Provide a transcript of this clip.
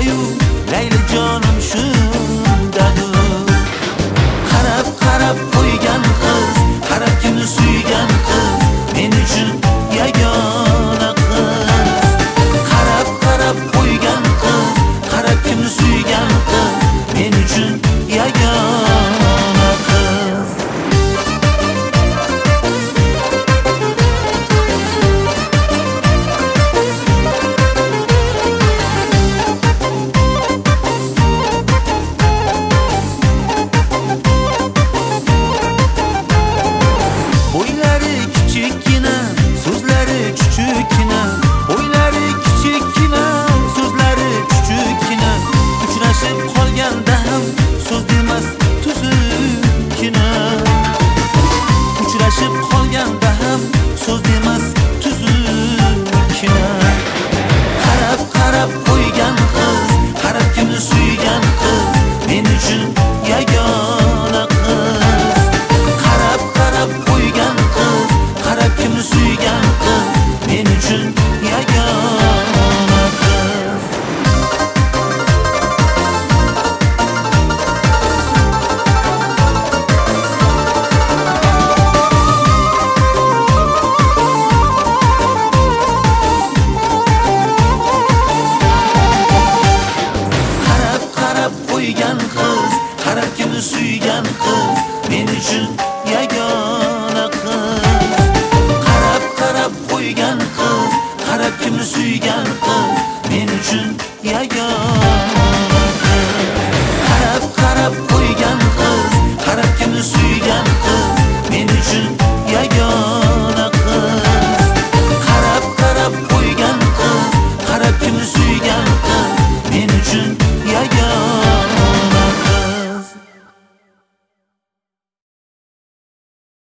shundayu Layli jonim shundadur. Qarab qarab qo'ygan qiz, qarab kimni suygan qiz, men uchun yagona qiz. Qarab qarab qo'ygan qiz, qarab kimni suygan qiz, men uchun yagona qiz. Bo'ylari kichikkina, so'zlari chuchukkina, bo'ylari kichikkina, so'zlari chuchukkina, uchrashib qolganda ham so'z demas tuzukkina. Uchrashib qolganda ham so'z demas tuzukkina. Qarab qarab qo'ygan qiz, qarab kimni suygan qiz, men uchun yagona qiz. Qarab qarab qo'ygan qiz, qarab kimni suygan qiz, men uchun yagona qiz. Qarab qarab qo'ygan qiz, qarab kimni suygan qiz, men uchun yagona qiz. Qarab qarab qo'ygan qiz, qarab kimni suygan qiz, men uchun yagona